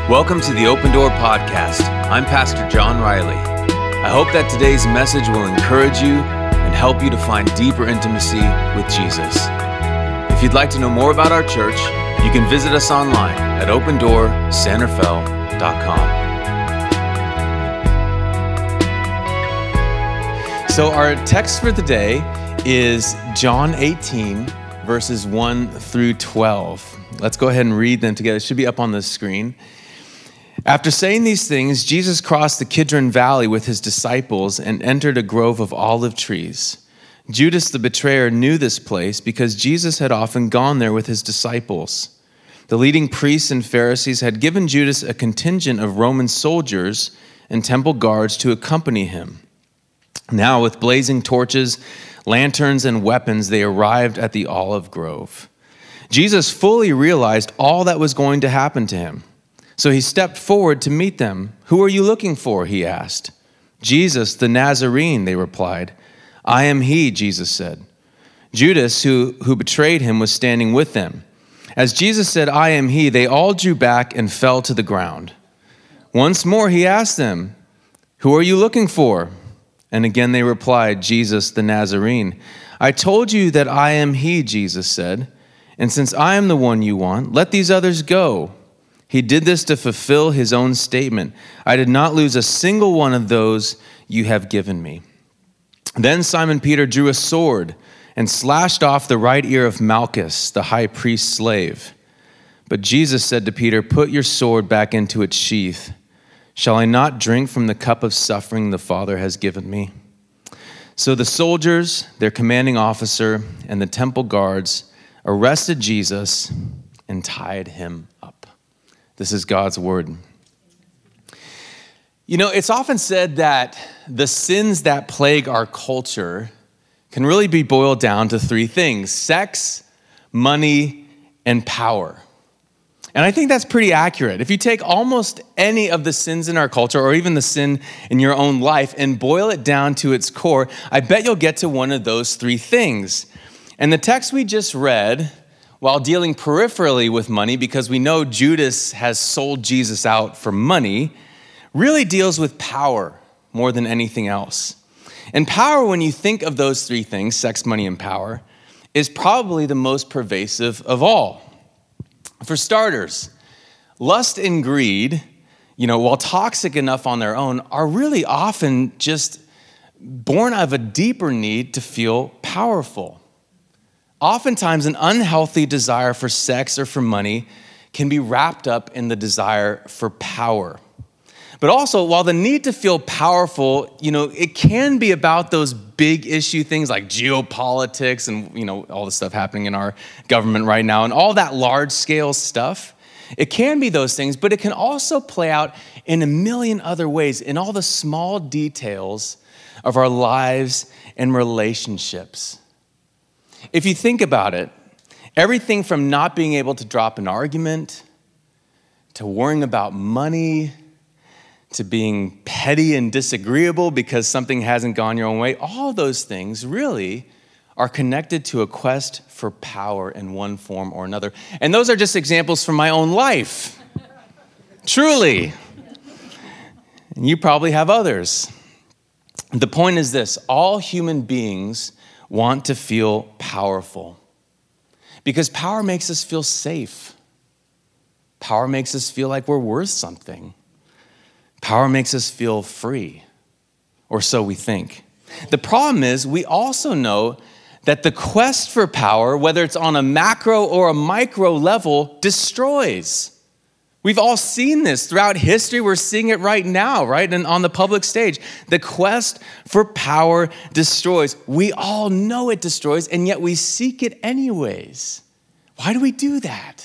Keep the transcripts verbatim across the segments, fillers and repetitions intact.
Welcome to the Open Door Podcast. I'm Pastor John Riley. I hope that today's message will encourage you and help you to find deeper intimacy with Jesus. If you'd like to know more about our church, you can visit us online at open door san rafael dot com. So our text for today is John eighteen, verses one through twelve. Let's go ahead and read them together. It should be up on the screen. After saying these things, Jesus crossed the Kidron Valley with his disciples and entered a grove of olive trees. Judas the betrayer knew this place because Jesus had often gone there with his disciples. The leading priests and Pharisees had given Judas a contingent of Roman soldiers and temple guards to accompany him. Now, with blazing torches, lanterns, and weapons, they arrived at the olive grove. Jesus fully realized all that was going to happen to him. So he stepped forward to meet them. "Who are you looking for?" he asked. "Jesus, the Nazarene," they replied. "I am he," Jesus said. Judas, who, who betrayed him, was standing with them. As Jesus said, "I am he," they all drew back and fell to the ground. Once more he asked them, "Who are you looking for?" And again they replied, "Jesus, the Nazarene." "I told you that I am he," Jesus said. "And since I am the one you want, let these others go." He did this to fulfill his own statement. "I did not lose a single one of those you have given me." Then Simon Peter drew a sword and slashed off the right ear of Malchus, the high priest's slave. But Jesus said to Peter, "Put your sword back into its sheath. Shall I not drink from the cup of suffering the Father has given me?" So the soldiers, their commanding officer, and the temple guards arrested Jesus and tied him up. This is God's word. You know, it's often said that the sins that plague our culture can really be boiled down to three things: sex, money, and power. And I think that's pretty accurate. If you take almost any of the sins in our culture, or even the sin in your own life, and boil it down to its core, I bet you'll get to one of those three things. And the text we just read, while dealing peripherally with money, because we know Judas has sold Jesus out for money, really deals with power more than anything else. And power, when you think of those three things, sex, money, and power, is probably the most pervasive of all. For starters, lust and greed, you know, while toxic enough on their own, are really often just born of a deeper need to feel powerful. Oftentimes, an unhealthy desire for sex or for money can be wrapped up in the desire for power. But also, while the need to feel powerful, you know, it can be about those big issue things like geopolitics and, you know, all the stuff happening in our government right now and all that large scale stuff. It can be those things, but it can also play out in a million other ways, in all the small details of our lives and relationships. If you think about it, everything from not being able to drop an argument, to worrying about money, to being petty and disagreeable because something hasn't gone your own way, all those things really are connected to a quest for power in one form or another. And those are just examples from my own life. Truly. And you probably have others. The point is this: all human beings want to feel powerful because power makes us feel safe. Power makes us feel like we're worth something. Power makes us feel free, or so we think. The problem is we also know that the quest for power, whether it's on a macro or a micro level, destroys. We've all seen this throughout history. We're seeing it right now, right? And on the public stage, the quest for power destroys. We all know it destroys, and yet we seek it anyways. Why do we do that?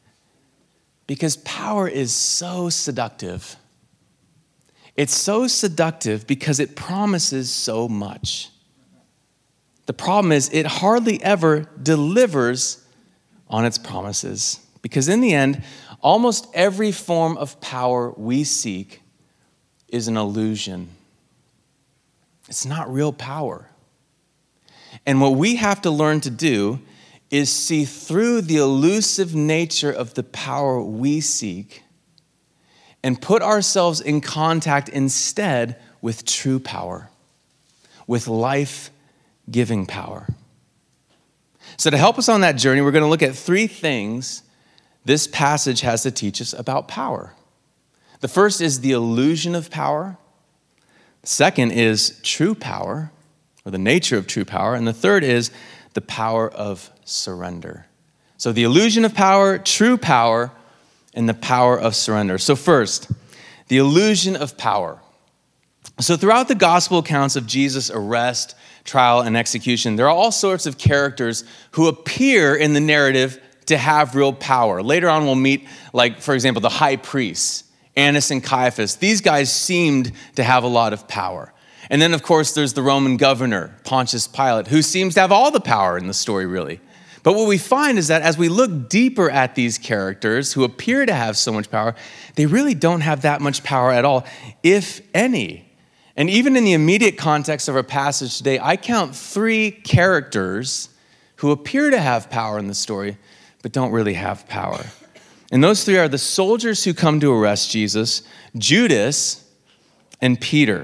Because power is so seductive. It's so seductive because it promises so much. The problem is it hardly ever delivers on its promises, because in the end, almost every form of power we seek is an illusion. It's not real power. And what we have to learn to do is see through the elusive nature of the power we seek and put ourselves in contact instead with true power, with life-giving power. So to help us on that journey, we're going to look at three things this passage has to teach us about power. The first is the illusion of power. The second is true power, or the nature of true power. And the third is the power of surrender. So the illusion of power, true power, and the power of surrender. So first, the illusion of power. So throughout the gospel accounts of Jesus' arrest, trial, and execution, there are all sorts of characters who appear in the narrative to have real power. Later on, we'll meet, like, for example, the high priests, Annas and Caiaphas. These guys seemed to have a lot of power. And then, of course, there's the Roman governor, Pontius Pilate, who seems to have all the power in the story, really. But what we find is that as we look deeper at these characters who appear to have so much power, they really don't have that much power at all, if any. And even in the immediate context of our passage today, I count three characters who appear to have power in the story, but don't really have power. And those three are the soldiers who come to arrest Jesus, Judas, and Peter.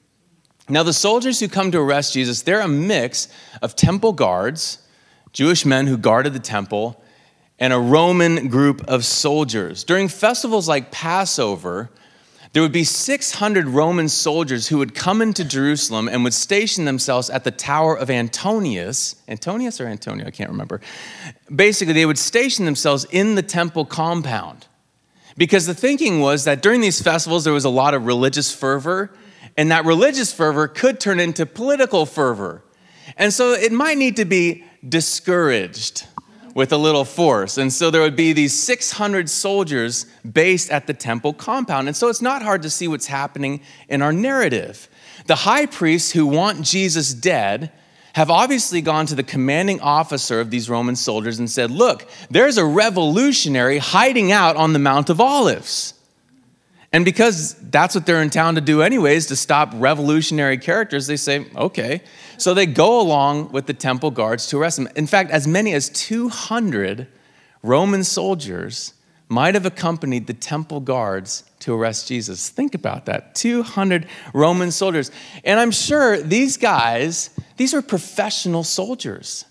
Now, the soldiers who come to arrest Jesus, they're a mix of temple guards, Jewish men who guarded the temple, and a Roman group of soldiers. During festivals like Passover, there would be six hundred Roman soldiers who would come into Jerusalem and would station themselves at the Tower of Antonius. Antonius or Antonio? I can't remember. Basically, they would station themselves in the temple compound. Because the thinking was that during these festivals, there was a lot of religious fervor, and that religious fervor could turn into political fervor. And so it might need to be discouraged with a little force. And so there would be these six hundred soldiers based at the temple compound. And so it's not hard to see what's happening in our narrative. The high priests who want Jesus dead have obviously gone to the commanding officer of these Roman soldiers and said, look, there's a revolutionary hiding out on the Mount of Olives. And because that's what they're in town to do anyways, to stop revolutionary characters, they say, okay. So they go along with the temple guards to arrest him. In fact, as many as two hundred Roman soldiers might have accompanied the temple guards to arrest Jesus. Think about that, two hundred Roman soldiers. And I'm sure these guys, these are professional soldiers.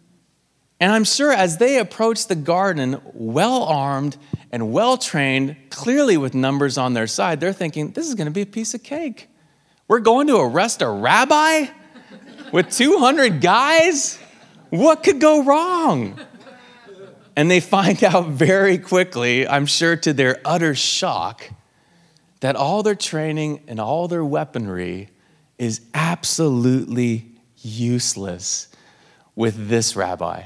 And I'm sure as they approach the garden, well-armed and well-trained, clearly with numbers on their side, they're thinking, this is going to be a piece of cake. We're going to arrest a rabbi with two hundred guys? What could go wrong? And they find out very quickly, I'm sure to their utter shock, that all their training and all their weaponry is absolutely useless with this rabbi.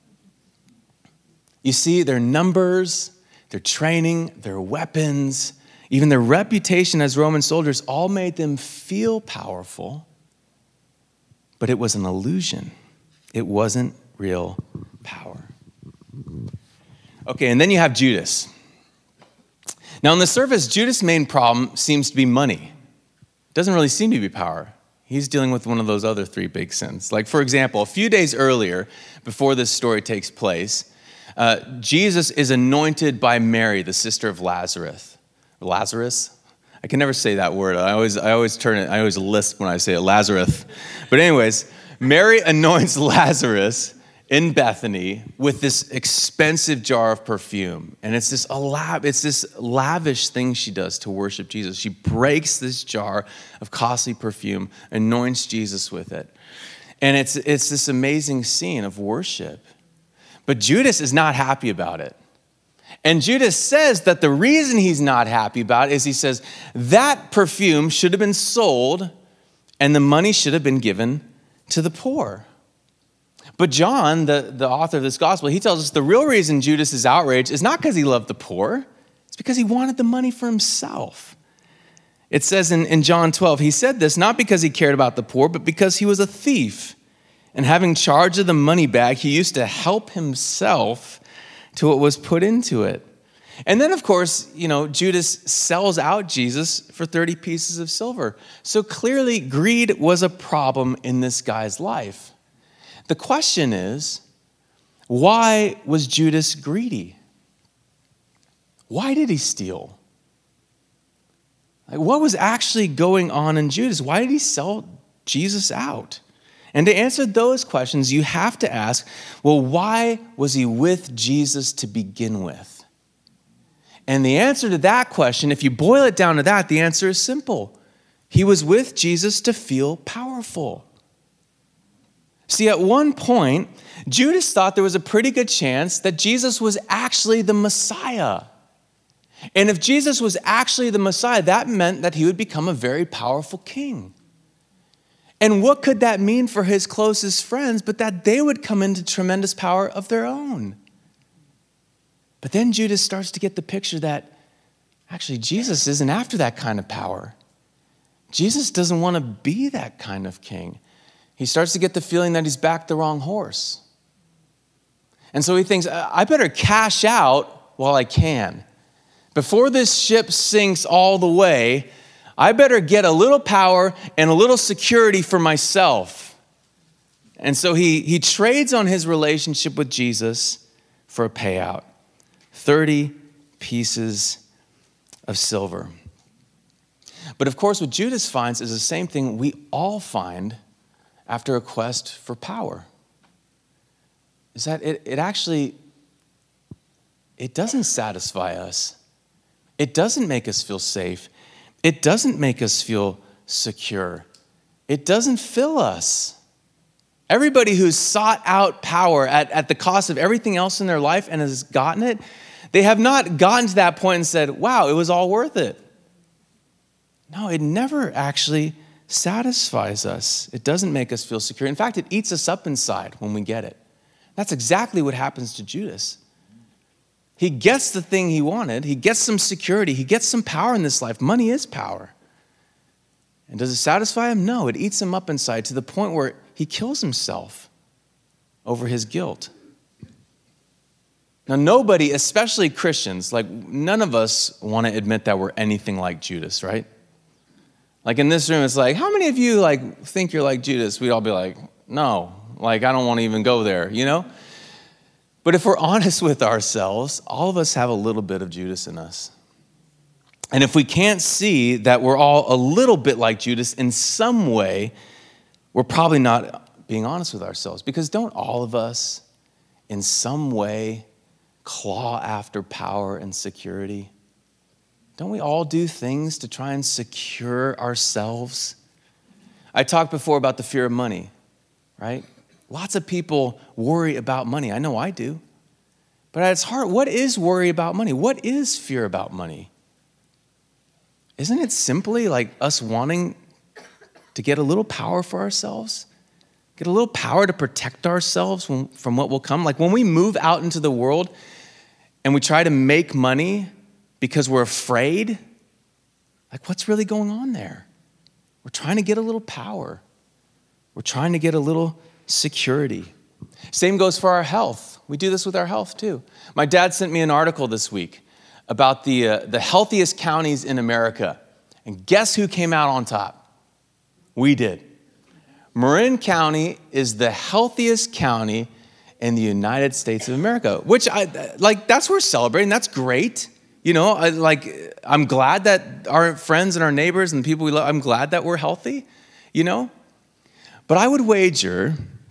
You see, their numbers, their training, their weapons, even their reputation as Roman soldiers all made them feel powerful, but it was an illusion. It wasn't real power. Okay, and then you have Judas. Now, on the surface, Judas' main problem seems to be money. It doesn't really seem to be power. He's dealing with one of those other three big sins. Like, for example, a few days earlier, before this story takes place, uh, Jesus is anointed by Mary, the sister of Lazarus. Lazarus? I can never say that word. I always, I always turn it, I always lisp when I say it, Lazarus. But anyways, Mary anoints Lazarus in Bethany with this expensive jar of perfume. And it's this, lab, it's this lavish thing she does to worship Jesus. She breaks this jar of costly perfume, anoints Jesus with it. And it's, it's this amazing scene of worship. But Judas is not happy about it. And Judas says that the reason he's not happy about it is he says, that perfume should have been sold and the money should have been given to the poor. But John, the, the author of this gospel, he tells us the real reason Judas is outraged is not because he loved the poor. It's because he wanted the money for himself. It says in, in John twelve, he said this not because he cared about the poor, but because he was a thief. And having charge of the money bag, he used to help himself to what was put into it. And then, of course, you know, Judas sells out Jesus for thirty pieces of silver. So clearly, greed was a problem in this guy's life. The question is, why was Judas greedy? Why did he steal? Like, what was actually going on in Judas? Why did he sell Jesus out? And to answer those questions, you have to ask, well, why was he with Jesus to begin with? And the answer to that question, if you boil it down to that, the answer is simple. He was with Jesus to feel powerful. See, at one point, Judas thought there was a pretty good chance that Jesus was actually the Messiah. And if Jesus was actually the Messiah, that meant that he would become a very powerful king. And what could that mean for his closest friends but that they would come into tremendous power of their own? But then Judas starts to get the picture that actually Jesus isn't after that kind of power. Jesus doesn't want to be that kind of king. He starts to get the feeling that he's backed the wrong horse. And so he thinks, I better cash out while I can. Before this ship sinks all the way, I better get a little power and a little security for myself. And so he, he trades on his relationship with Jesus for a payout. thirty pieces of silver. But of course, what Judas finds is the same thing we all find after a quest for power. Is that it, it actually, it doesn't satisfy us. It doesn't make us feel safe. It doesn't make us feel secure. It doesn't fill us. Everybody who's sought out power at, at the cost of everything else in their life and has gotten it, they have not gotten to that point and said, wow, it was all worth it. No, it never actually satisfies us. It doesn't make us feel secure. In fact, it eats us up inside when we get it. That's exactly what happens to Judas. He gets the thing he wanted. He gets some security. He gets some power in this life. Money is power. And does it satisfy him? No, it eats him up inside to the point where he kills himself over his guilt. Now, nobody, especially Christians, like none of us want to admit that we're anything like Judas, right? Like in this room, it's like, how many of you like think you're like Judas? We'd all be like, no, like I don't want to even go there, you know? But if we're honest with ourselves, all of us have a little bit of Judas in us. And if we can't see that we're all a little bit like Judas in some way, we're probably not being honest with ourselves. Because don't all of us, in some way, claw after power and security? Don't we all do things to try and secure ourselves? I talked before about the fear of money, right? Lots of people worry about money. I know I do. But at its heart, what is worry about money? What is fear about money? Isn't it simply like us wanting to get a little power for ourselves? Get a little power to protect ourselves from what will come? Like when we move out into the world and we try to make money because we're afraid, like what's really going on there? We're trying to get a little power. We're trying to get a little security. Same goes for our health. We do this with our health too. My dad sent me an article this week about the, uh, the healthiest counties in America. And guess who came out on top? We did. Marin County is the healthiest county in the United States of America, which I like, that's worth celebrating. That's great. You know, I, like, I'm glad that our friends and our neighbors and the people we love, I'm glad that we're healthy, you know? But I would wager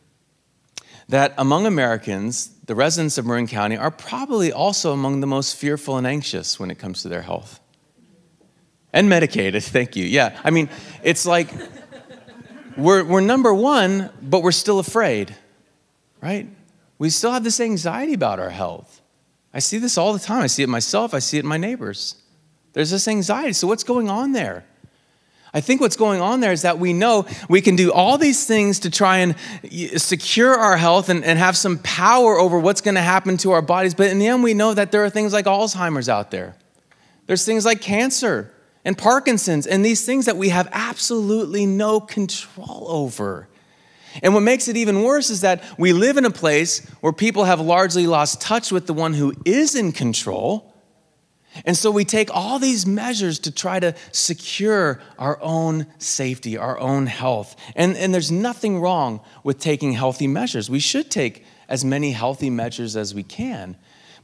that among Americans, the residents of Marin County are probably also among the most fearful and anxious when it comes to their health. And medicated, thank you. Yeah, I mean, it's like we're, we're number one, but we're still afraid, right? We still have this anxiety about our health. I see this all the time. I see it myself. I see it in my neighbors. There's this anxiety. So what's going on there? I think what's going on there is that we know we can do all these things to try and secure our health and, and have some power over what's going to happen to our bodies. But in the end, we know that there are things like Alzheimer's out there. There's things like cancer and Parkinson's and these things that we have absolutely no control over. And what makes it even worse is that we live in a place where people have largely lost touch with the one who is in control. And so we take all these measures to try to secure our own safety, our own health. And, and there's nothing wrong with taking healthy measures. We should take as many healthy measures as we can.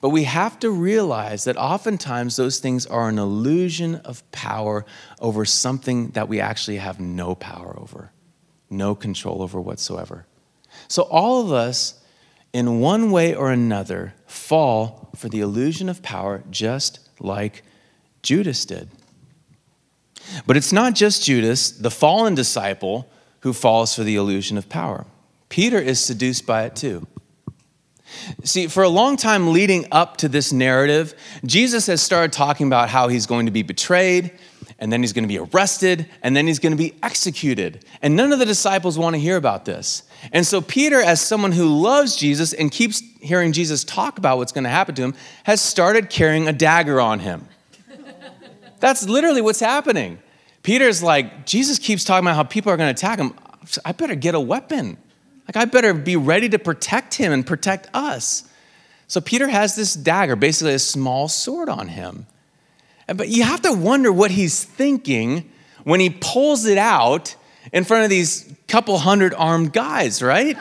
But we have to realize that oftentimes those things are an illusion of power over something that we actually have no power over, no control over whatsoever. So all of us, in one way or another, fall for the illusion of power just like Judas did. But it's not just Judas, the fallen disciple, who falls for the illusion of power. Peter is seduced by it too. See, for a long time leading up to this narrative, Jesus has started talking about how he's going to be betrayed, and then he's going to be arrested, and then he's going to be executed. And none of the disciples want to hear about this. And so Peter, as someone who loves Jesus and keeps hearing Jesus talk about what's going to happen to him, has started carrying a dagger on him. That's literally what's happening. Peter's like, Jesus keeps talking about how people are going to attack him. I better get a weapon. Like, I better be ready to protect him and protect us. So Peter has this dagger, basically a small sword on him. But you have to wonder what he's thinking when he pulls it out in front of these couple hundred armed guys, right?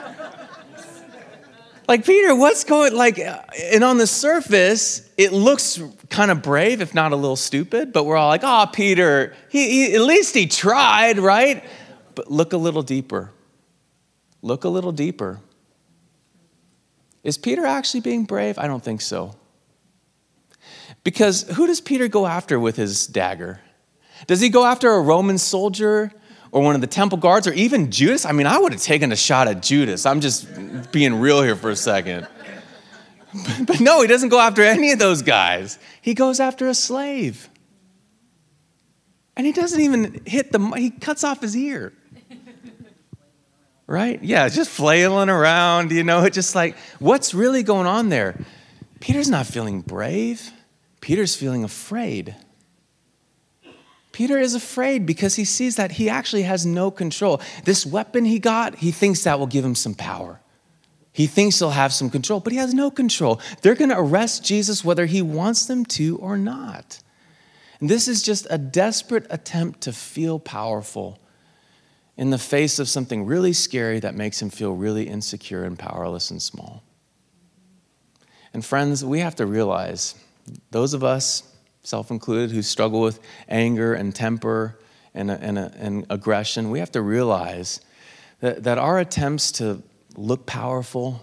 Like, Peter, what's going, like, and on the surface, it looks kind of brave, if not a little stupid, but we're all like, oh, Peter, he, he, at least he tried, right? But look a little deeper. Look a little deeper. Is Peter actually being brave? I don't think so. Because who does Peter go after with his dagger? Does he go after a Roman soldier or one of the temple guards or even Judas? I mean, I would have taken a shot at Judas. I'm just being real here for a second. But no, he doesn't go after any of those guys. He goes after a slave. And he doesn't even hit the, he cuts off his ear. Right? Yeah, just flailing around, you know, it's just like, what's really going on there? Peter's not feeling brave. Peter's feeling afraid. Peter is afraid because he sees that he actually has no control. This weapon he got, he thinks that will give him some power. He thinks he'll have some control, but he has no control. They're going to arrest Jesus whether he wants them to or not. And this is just a desperate attempt to feel powerful in the face of something really scary that makes him feel really insecure and powerless and small. And friends, we have to realize, those of us, self-included, who struggle with anger and temper and, and, and aggression, we have to realize that, that our attempts to look powerful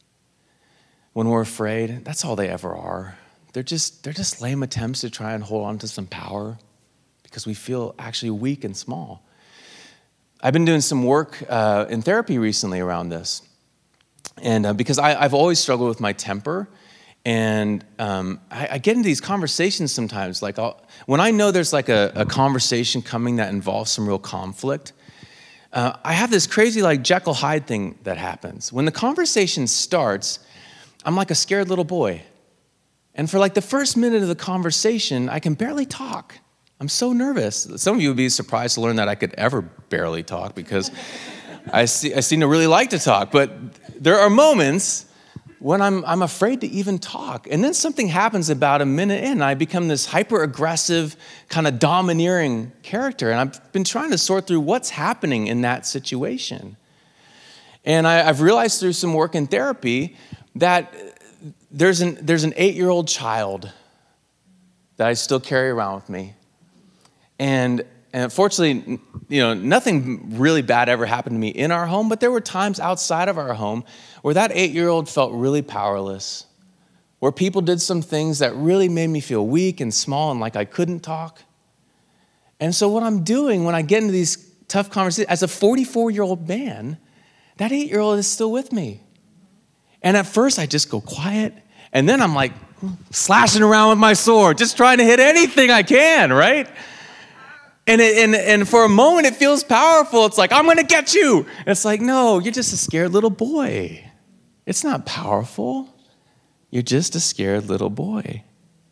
when we're afraid, that's all they ever are. They're just, they're just lame attempts to try and hold on to some power because we feel actually weak and small. I've been doing some work uh, in therapy recently around this. And uh, because I, I've always struggled with my temper, and um, I, I get into these conversations sometimes. Like I'll, when I know there's like a, a conversation coming that involves some real conflict, uh, I have this crazy like Jekyll Hyde thing that happens. When the conversation starts, I'm like a scared little boy. And for like the first minute of the conversation, I can barely talk. I'm so nervous. Some of you would be surprised to learn that I could ever barely talk because I, see, I seem to really like to talk. But there are moments when I'm, I'm afraid to even talk. And then something happens about a minute in, and I become this hyper-aggressive, kind of domineering character. And I've been trying to sort through what's happening in that situation. And I, I've realized through some work in therapy that there's an, there's an eight-year-old child that I still carry around with me. And, and fortunately, you know, nothing really bad ever happened to me in our home, but there were times outside of our home where that eight-year-old felt really powerless, where people did some things that really made me feel weak and small and like I couldn't talk. And so what I'm doing when I get into these tough conversations, as a forty-four-year-old man, that eight-year-old is still with me. And at first, I just go quiet, and then I'm like slashing around with my sword, just trying to hit anything I can, right? And, it, and and for a moment, it feels powerful. It's like, I'm going to get you. And it's like, no, you're just a scared little boy. It's not powerful. You're just a scared little boy.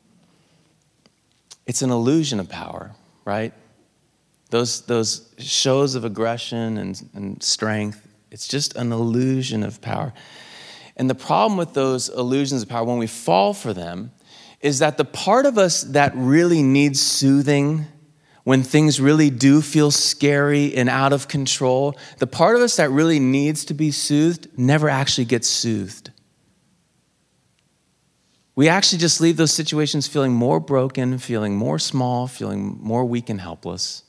It's an illusion of power, right? Those, those shows of aggression and, and strength, it's just an illusion of power. And the problem with those illusions of power, when we fall for them, is that the part of us that really needs soothing, when things really do feel scary and out of control, the part of us that really needs to be soothed never actually gets soothed. we actually just leave those situations feeling more broken, feeling more small, feeling more weak and helpless.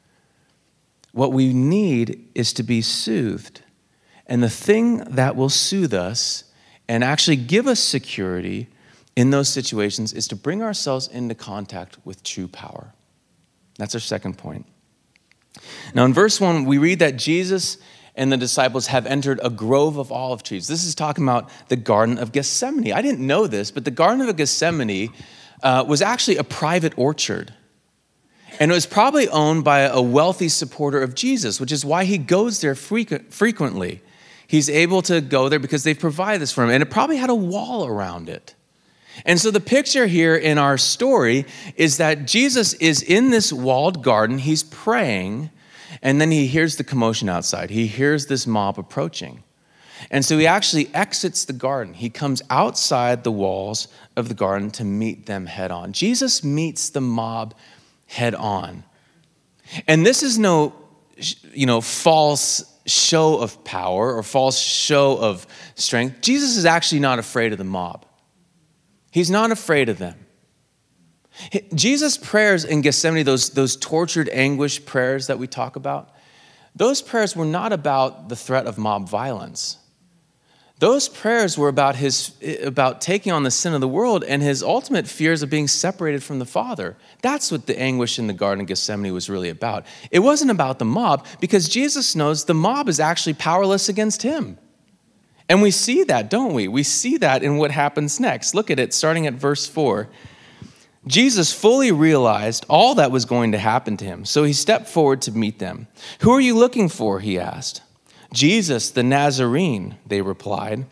What we need is to be soothed. And the thing that will soothe us and actually give us security in those situations is to bring ourselves into contact with true power. That's our second point. Now in verse one, we read that Jesus and the disciples have entered a grove of olive trees. This is talking about the Garden of Gethsemane. I didn't know this, but the Garden of Gethsemane uh, was actually a private orchard. And it was probably owned by a wealthy supporter of Jesus, which is why he goes there frequent, frequently. He's able to go there because they've provided this for him. And it probably had a wall around it. And so the picture here in our story is that Jesus is in this walled garden. He's praying. And then he hears the commotion outside. He hears this mob approaching. And so he actually exits the garden. He comes outside the walls of the garden to meet them head on. Jesus meets the mob head on. And this is no, you know, false show of power or false show of strength. Jesus is actually not afraid of the mob. He's not afraid of them. Jesus' prayers in Gethsemane, those, those tortured anguish prayers that we talk about, those prayers were not about the threat of mob violence. Those prayers were about his about taking on the sin of the world and his ultimate fears of being separated from the Father. That's what the anguish in the Garden of Gethsemane was really about. It wasn't about the mob because Jesus knows the mob is actually powerless against him. And we see that, don't we? We see that in what happens next. Look at it, starting at verse four. Jesus fully realized all that was going to happen to him, so he stepped forward to meet them. "Who are you looking for?" he asked. "Jesus, the Nazarene," they replied.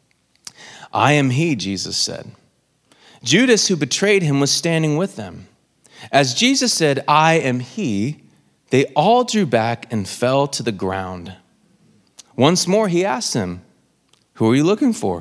"I am he," Jesus said. Judas, who betrayed him, was standing with them. As Jesus said, "I am he," they all drew back and fell to the ground. Once more he asked them, "Who are you looking for?"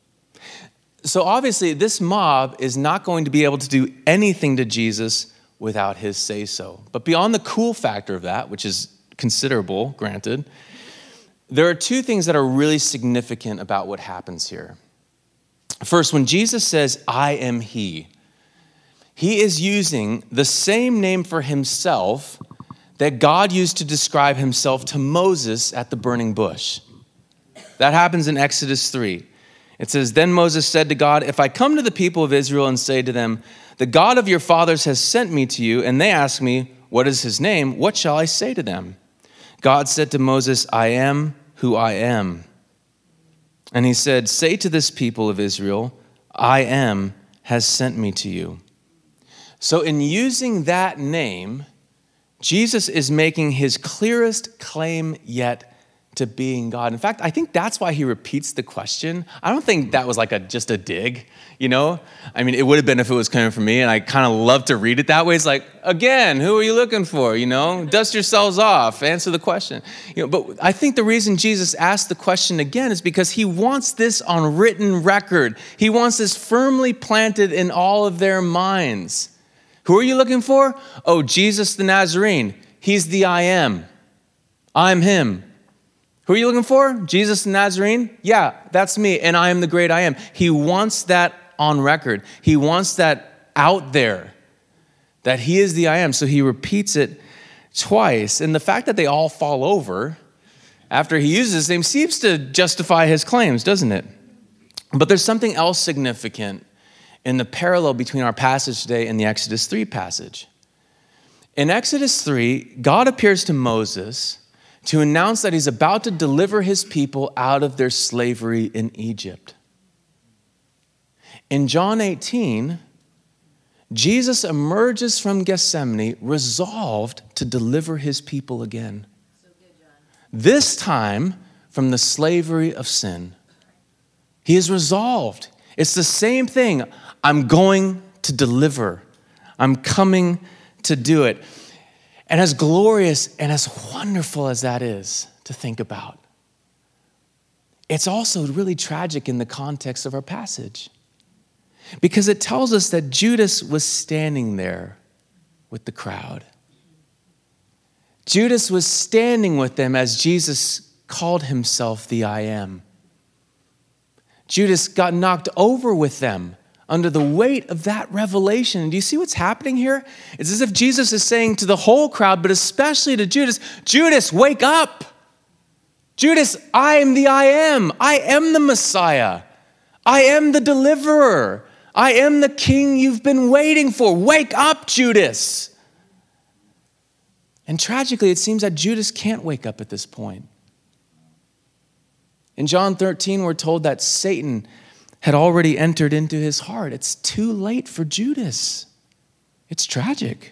So obviously, this mob is not going to be able to do anything to Jesus without his say-so. But beyond the cool factor of that, which is considerable, granted, there are two things that are really significant about what happens here. First, when Jesus says, "I am he," he is using the same name for himself that God used to describe himself to Moses at the burning bush. That happens in Exodus three. It says, "Then Moses said to God, 'If I come to the people of Israel and say to them, the God of your fathers has sent me to you, and they ask me, what is his name? What shall I say to them?' God said to Moses, 'I am who I am.' And he said, 'Say to this people of Israel, I am has sent me to you.'" So in using that name, Jesus is making his clearest claim yet to being God. In fact, I think that's why he repeats the question. I don't think that was like a just a dig, you know? I mean, it would have been if it was coming from me, and I kind of love to read it that way. It's like, again, who are you looking for, you know? Dust yourselves off, answer the question. You know, but I think the reason Jesus asked the question again is because he wants this on written record. He wants this firmly planted in all of their minds. Who are you looking for? Oh, Jesus the Nazarene. He's the I am. I'm him. Who are you looking for? Jesus the Nazarene? Yeah, that's me, and I am the great I am. He wants that on record. He wants that out there, that he is the I am. So he repeats it twice. And the fact that they all fall over after he uses his name seems to justify his claims, doesn't it? But there's something else significant in the parallel between our passage today and the Exodus three passage. In Exodus three, God appears to Moses to announce that he's about to deliver his people out of their slavery in Egypt. In John eighteen, Jesus emerges from Gethsemane resolved to deliver his people again. So good, John. This time from the slavery of sin. He is resolved. It's the same thing. I'm going to deliver. I'm coming to do it. And as glorious and as wonderful as that is to think about, it's also really tragic in the context of our passage. Because it tells us that Judas was standing there with the crowd. Judas was standing with them as Jesus called himself the I am. Judas got knocked over with them under the weight of that revelation. And do you see what's happening here? It's as if Jesus is saying to the whole crowd, but especially to Judas, Judas, wake up. Judas, I am the I am. I am the Messiah. I am the deliverer. I am the king you've been waiting for. Wake up, Judas. And tragically, it seems that Judas can't wake up at this point. In John thirteen, we're told that Satan had already entered into his heart. It's too late for Judas. It's tragic.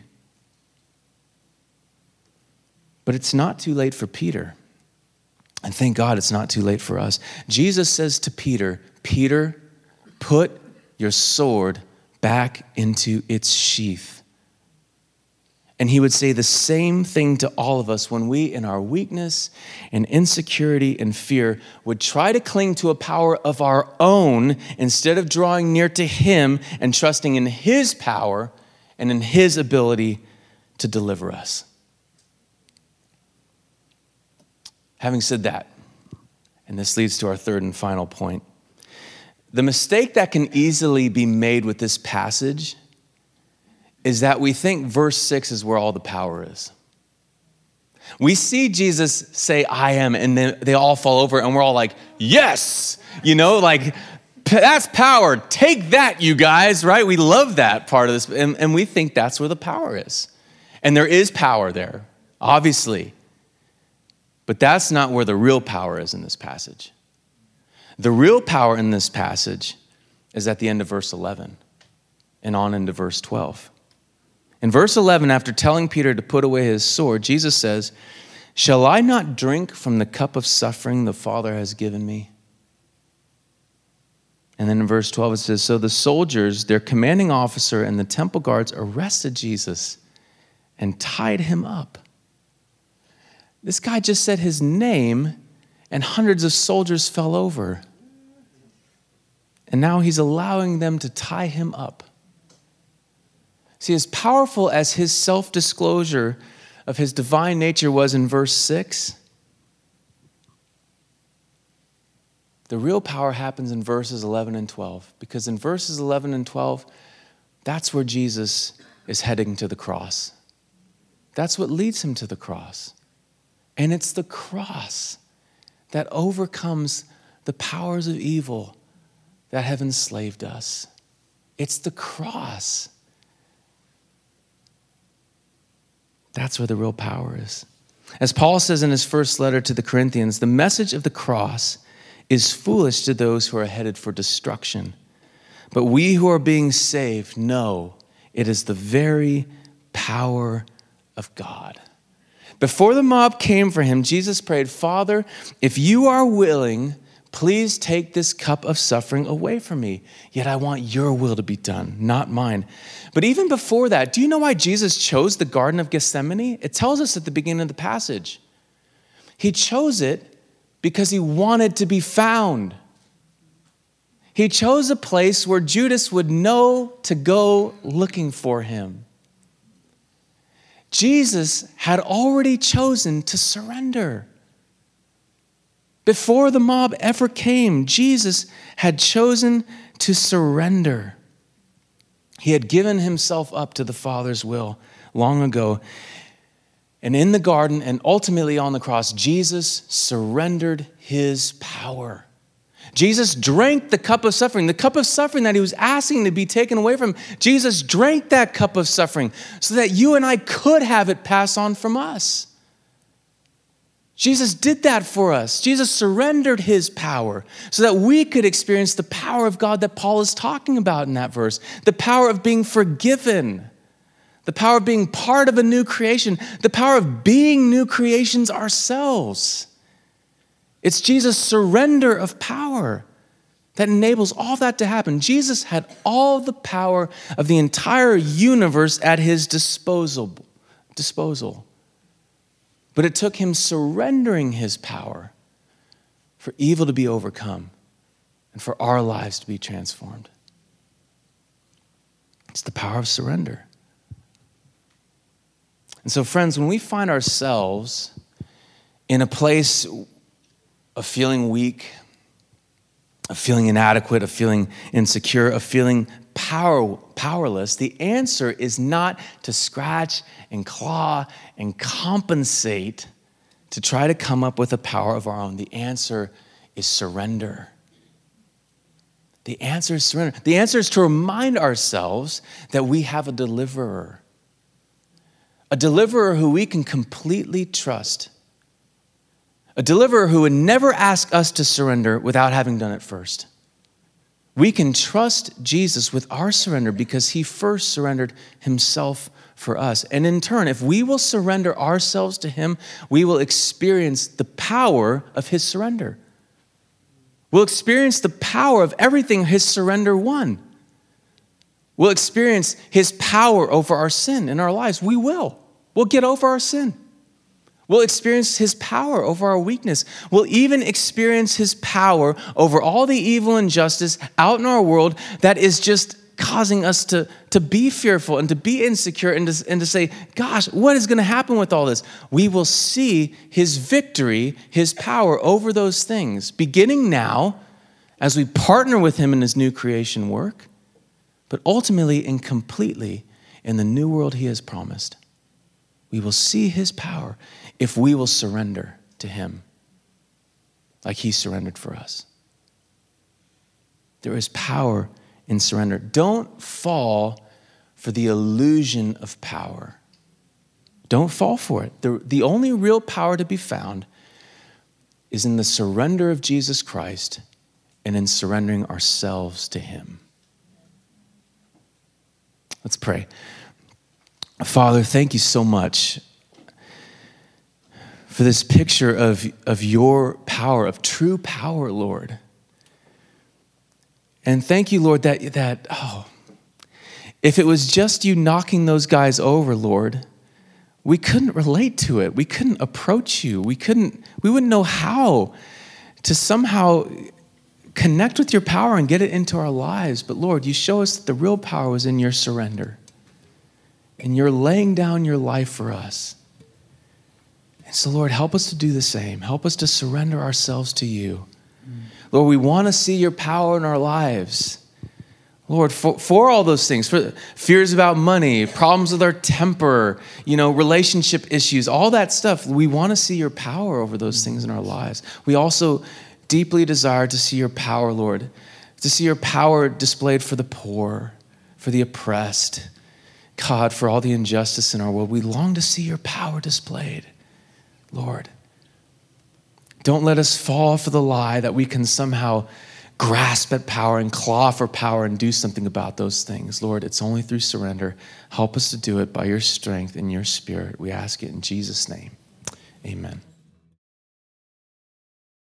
But it's not too late for Peter. And thank God it's not too late for us. Jesus says to Peter, Peter, put your sword back into its sheath. And he would say the same thing to all of us when we, in our weakness and insecurity and fear, would try to cling to a power of our own instead of drawing near to him and trusting in his power and in his ability to deliver us. Having said that, and this leads to our third and final point, the mistake that can easily be made with this passage is that we think verse six is where all the power is. We see Jesus say, I am, and then they all fall over, and we're all like, yes! You know, like, that's power. Take that, you guys, right? We love that part of this, and, and we think that's where the power is. And there is power there, obviously. But that's not where the real power is in this passage. The real power in this passage is at the end of verse eleven and on into verse twelve. In verse eleven, after telling Peter to put away his sword, Jesus says, shall I not drink from the cup of suffering the Father has given me? And then in verse twelve, it says, so the soldiers, their commanding officer, and the temple guards arrested Jesus and tied him up. This guy just said his name, and hundreds of soldiers fell over. And now he's allowing them to tie him up. See, as powerful as his self-disclosure of his divine nature was in verse six, the real power happens in verses eleven and twelve. Because in verses eleven and twelve, that's where Jesus is heading to the cross. That's what leads him to the cross. And it's the cross that overcomes the powers of evil that have enslaved us. It's the cross. That's where the real power is. As Paul says in his first letter to the Corinthians, the message of the cross is foolish to those who are headed for destruction. But we who are being saved know it is the very power of God. Before the mob came for him, Jesus prayed, Father, if you are willing, please take this cup of suffering away from me. Yet I want your will to be done, not mine. But even before that, do you know why Jesus chose the Garden of Gethsemane? It tells us at the beginning of the passage. He chose it because he wanted to be found. He chose a place where Judas would know to go looking for him. Jesus had already chosen to surrender. Before the mob ever came, Jesus had chosen to surrender. He had given himself up to the Father's will long ago. And in the garden and ultimately on the cross, Jesus surrendered his power. Jesus drank the cup of suffering, the cup of suffering that he was asking to be taken away from him. Jesus drank that cup of suffering so that you and I could have it pass on from us. Jesus did that for us. Jesus surrendered his power so that we could experience the power of God that Paul is talking about in that verse. The power of being forgiven. The power of being part of a new creation. The power of being new creations ourselves. It's Jesus' surrender of power that enables all that to happen. Jesus had all the power of the entire universe at his disposal. disposal. But it took him surrendering his power for evil to be overcome and for our lives to be transformed. It's the power of surrender. And so, friends, when we find ourselves in a place of feeling weak, of feeling inadequate, of feeling insecure, of feeling power, powerless, the answer is not to scratch and claw and compensate to try to come up with a power of our own. The answer is surrender. The answer is surrender. The answer is to remind ourselves that we have a deliverer. A deliverer who we can completely trust. A deliverer who would never ask us to surrender without having done it first. We can trust Jesus with our surrender because he first surrendered himself for us. And in turn, if we will surrender ourselves to him, we will experience the power of his surrender. We'll experience the power of everything his surrender won. We'll experience his power over our sin in our lives. We will. We'll get over our sin. We'll experience his power over our weakness. We'll even experience his power over all the evil and injustice out in our world that is just causing us to, to be fearful and to be insecure and to, and to say, gosh, what is going to happen with all this? We will see his victory, his power over those things, beginning now as we partner with him in his new creation work, but ultimately and completely in the new world he has promised. We will see his power if we will surrender to him like he surrendered for us. There is power in surrender. Don't fall for the illusion of power. Don't fall for it. The, the only real power to be found is in the surrender of Jesus Christ and in surrendering ourselves to him. Let's pray. Father, thank you so much for this picture of, of your power, of true power, Lord. And thank you, Lord, that, that, oh, if it was just you knocking those guys over, Lord, we couldn't relate to it. We couldn't approach you. We couldn't, we wouldn't know how to somehow connect with your power and get it into our lives. But Lord, you show us that the real power was in your surrender. And you're laying down your life for us. And so, Lord, help us to do the same. Help us to surrender ourselves to you. Mm. Lord, we want to see your power in our lives. Lord, for, for all those things, for fears about money, problems with our temper, you know, relationship issues, all that stuff, we want to see your power over those things in our lives. We also deeply desire to see your power, Lord, to see your power displayed for the poor, for the oppressed, God, for all the injustice in our world. We long to see your power displayed, Lord. Don't let us fall for the lie that we can somehow grasp at power and claw for power and do something about those things. Lord, it's only through surrender. Help us to do it by your strength and your spirit. We ask it in Jesus' name. Amen.